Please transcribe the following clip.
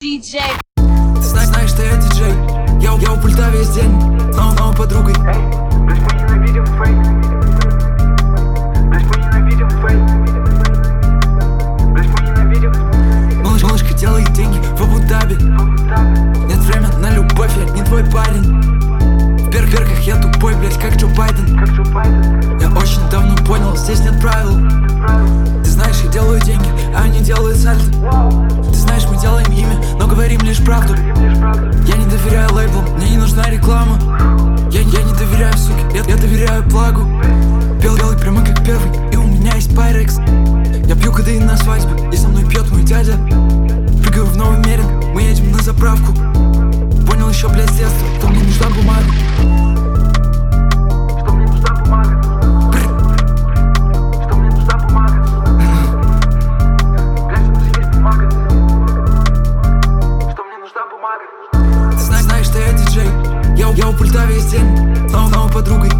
DJ. Ты знаешь, что я диджей. Я у пульта весь день, но подругой. Блядь, мы ненавидим фейк. Блядь, мы ненавидим фейк. Блядь, мы ненавидим. Малышка делает деньги в Абу-Даби. Нет времени на любовь, я не твой парень. В перках я тупой, блядь, как Джо Байден. Я очень давно понял, здесь нет правил. Ты знаешь, я делаю деньги, а они делают сальто. Ты знаешь, мы делаем имя, но говорим лишь правду. Я не доверяю лейблам, мне не нужна реклама. Я не доверяю, суки, я доверяю плагу. Белый прямо как первый, и у меня есть пайрекс. Я пью кодеин на свадьбе, и со мной пьет мой дядя. Прыгаю в новый мерин, мы едем на заправку. Понял еще, блядь, с детства, что мне нужна бумага. Что мне нужна бумага. Что мне нужна бумага. Блядь, у нас есть бумага. Что мне нужна бумага. Ты знаешь, что я диджей. Я у пульта весь день, но подругой.